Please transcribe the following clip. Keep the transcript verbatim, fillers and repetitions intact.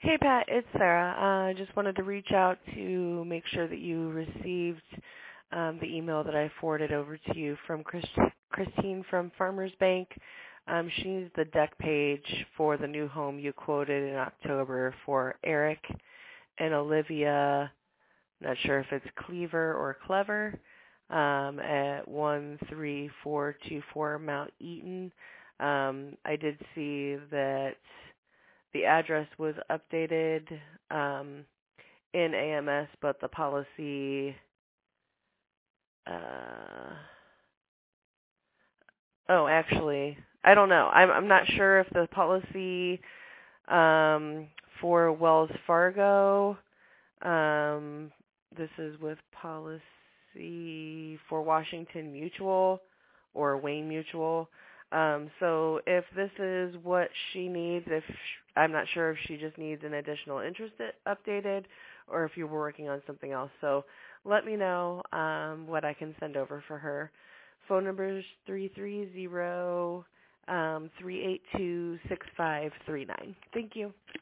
Hey Pat, it's Sarah. I uh, just wanted to reach out to make sure that you received um, the email that I forwarded over to you from Chris, Christine from Farmers Bank. Um, she needs the deck page for the new home you quoted in October for Eric and Olivia. Not sure if it's Cleaver or Clever, um, at one three four two four Mount Eaton. Um, I did see that the address was updated um, in A M S, but the policy, uh, oh, actually, I don't know. I'm, I'm not sure if the policy um, for Wells Fargo, um, this is with policy for Washington Mutual or Wayne Mutual. Um, so if this is what she needs, if I'm not sure if she just needs an additional interest updated or if you were working on something else. So let me know um, what I can send over for her. Phone number is three three zero, um, three eight two, six five three nine. Thank you.